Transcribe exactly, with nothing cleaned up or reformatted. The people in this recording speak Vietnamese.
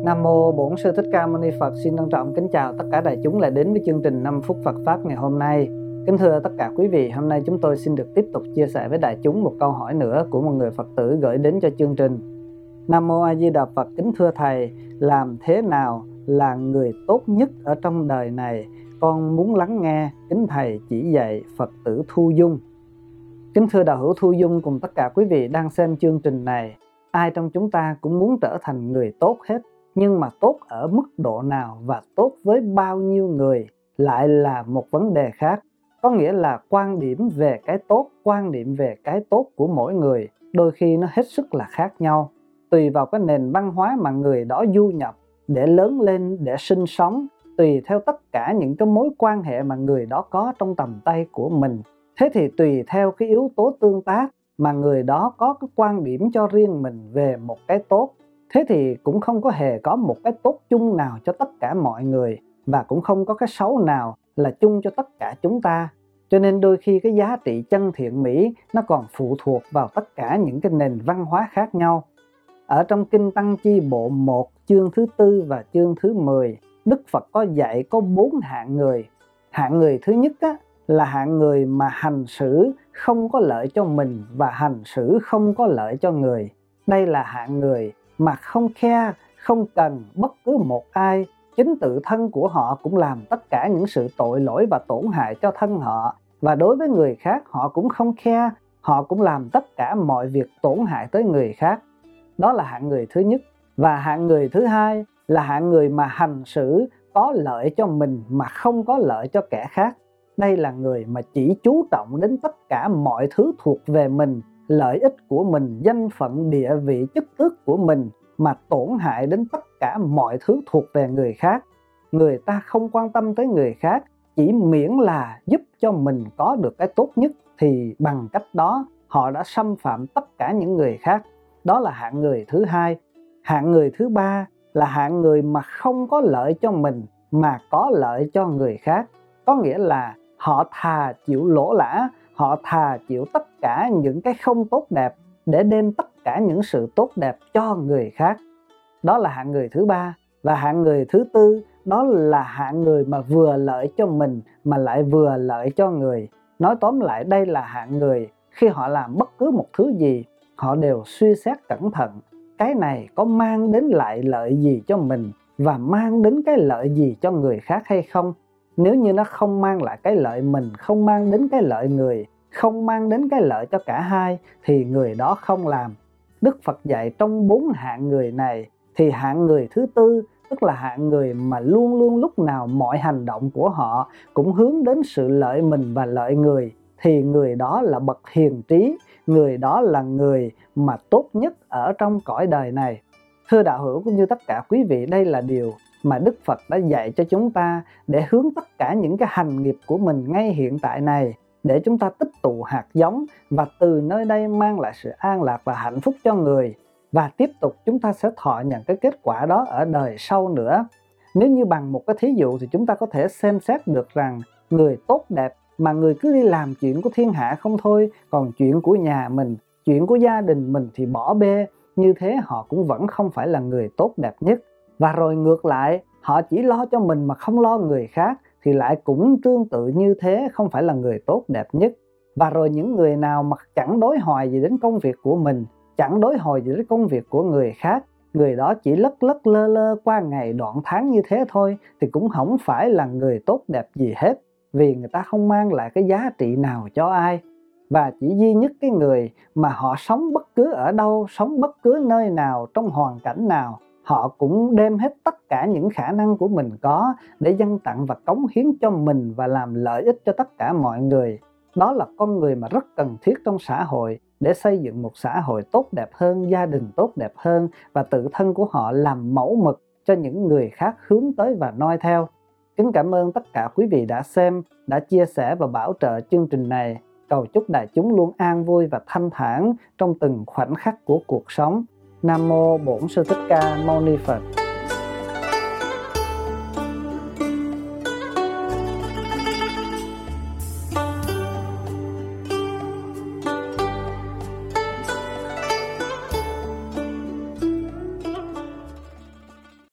Nam mô Bổn Sư Thích Ca Mâu Ni Phật. Xin trân trọng kính chào tất cả đại chúng lại đến với chương trình năm phút Phật pháp ngày hôm nay. Kính thưa tất cả quý vị, hôm nay chúng tôi xin được tiếp tục chia sẻ với đại chúng một câu hỏi nữa của một người Phật tử gửi đến cho chương trình. Nam mô A Di Đà Phật. Kính thưa thầy, làm thế nào là người tốt nhất ở trong đời này? Con muốn lắng nghe, kính thầy chỉ dạy. Phật tử Thu Dung. Kính thưa đạo hữu Thu Dung cùng tất cả quý vị đang xem chương trình này, ai trong chúng ta cũng muốn trở thành người tốt hết. Nhưng mà tốt ở mức độ nào và tốt với bao nhiêu người lại là một vấn đề khác. Có nghĩa là quan điểm về cái tốt, quan điểm về cái tốt của mỗi người đôi khi nó hết sức là khác nhau. Tùy vào cái nền văn hóa mà người đó du nhập để lớn lên, để sinh sống, tùy theo tất cả những cái mối quan hệ mà người đó có trong tầm tay của mình. Thế thì tùy theo cái yếu tố tương tác mà người đó có cái quan điểm cho riêng mình về một cái tốt. Thế thì cũng không có hề có một cái tốt chung nào cho tất cả mọi người, và cũng không có cái xấu nào là chung cho tất cả chúng ta. Cho nên đôi khi cái giá trị chân thiện mỹ nó còn phụ thuộc vào tất cả những cái nền văn hóa khác nhau. Ở trong Kinh Tăng Chi Bộ một, chương thứ tư và chương thứ mười, Đức Phật có dạy có bốn hạng người. Hạng người thứ nhất á, là hạng người mà hành xử không có lợi cho mình và hành xử không có lợi cho người. Đây là hạng người mà không khe, không cần bất cứ một ai. Chính tự thân của họ cũng làm tất cả những sự tội lỗi và tổn hại cho thân họ. Và đối với người khác họ cũng không khe, họ cũng làm tất cả mọi việc tổn hại tới người khác. Đó là hạng người thứ nhất. Và hạng người thứ hai là hạng người mà hành xử có lợi cho mình mà không có lợi cho kẻ khác. Đây là người mà chỉ chú trọng đến tất cả mọi thứ thuộc về mình, lợi ích của mình, danh phận, địa vị, chức tước của mình, mà tổn hại đến tất cả mọi thứ thuộc về người khác. Người ta không quan tâm tới người khác, chỉ miễn là giúp cho mình có được cái tốt nhất, thì bằng cách đó họ đã xâm phạm tất cả những người khác. Đó là hạng người thứ hai. Hạng người thứ ba là hạng người mà không có lợi cho mình mà có lợi cho người khác. Có nghĩa là họ thà chịu lỗ lã, họ thà chịu tất cả những cái không tốt đẹp để đem tất cả những sự tốt đẹp cho người khác. Đó là hạng người thứ ba. Và hạng người thứ tư, đó là hạng người mà vừa lợi cho mình mà lại vừa lợi cho người. Nói tóm lại, đây là hạng người khi họ làm bất cứ một thứ gì, họ đều suy xét cẩn thận. Cái này có mang đến lại lợi gì cho mình và mang đến cái lợi gì cho người khác hay không? Nếu như nó không mang lại cái lợi mình, không mang đến cái lợi người, không mang đến cái lợi cho cả hai, thì người đó không làm. Đức Phật dạy trong bốn hạng người này, thì hạng người thứ tư, tức là hạng người mà luôn luôn lúc nào mọi hành động của họ cũng hướng đến sự lợi mình và lợi người, thì người đó là bậc hiền trí, người đó là người mà tốt nhất ở trong cõi đời này. Thưa đạo hữu cũng như tất cả quý vị, đây là điều mà Đức Phật đã dạy cho chúng ta để hướng tất cả những cái hành nghiệp của mình ngay hiện tại này, để chúng ta tích tụ hạt giống và từ nơi đây mang lại sự an lạc và hạnh phúc cho người. Và tiếp tục chúng ta sẽ thọ nhận cái kết quả đó ở đời sau nữa. Nếu như bằng một cái thí dụ thì chúng ta có thể xem xét được rằng người tốt đẹp mà người cứ đi làm chuyện của thiên hạ không thôi, còn chuyện của nhà mình, chuyện của gia đình mình thì bỏ bê, như thế họ cũng vẫn không phải là người tốt đẹp nhất. Và rồi ngược lại, họ chỉ lo cho mình mà không lo người khác, thì lại cũng tương tự như thế, không phải là người tốt đẹp nhất. Và rồi những người nào mà chẳng đối hoài gì đến công việc của mình, chẳng đối hồi gì đến công việc của người khác, người đó chỉ lất lất lơ lơ qua ngày đoạn tháng như thế thôi, thì cũng không phải là người tốt đẹp gì hết, vì người ta không mang lại cái giá trị nào cho ai. Và chỉ duy nhất cái người mà họ sống bất cứ ở đâu, sống bất cứ nơi nào, trong hoàn cảnh nào, họ cũng đem hết tất cả những khả năng của mình có để dâng tặng và cống hiến cho mình và làm lợi ích cho tất cả mọi người. Đó là con người mà rất cần thiết trong xã hội để xây dựng một xã hội tốt đẹp hơn, gia đình tốt đẹp hơn, và tự thân của họ làm mẫu mực cho những người khác hướng tới và noi theo. Kính cảm ơn tất cả quý vị đã xem, đã chia sẻ và bảo trợ chương trình này. Cầu chúc đại chúng luôn an vui và thanh thản trong từng khoảnh khắc của cuộc sống. Nam mô Bổn Sư Thích Ca Mâu Ni Phật.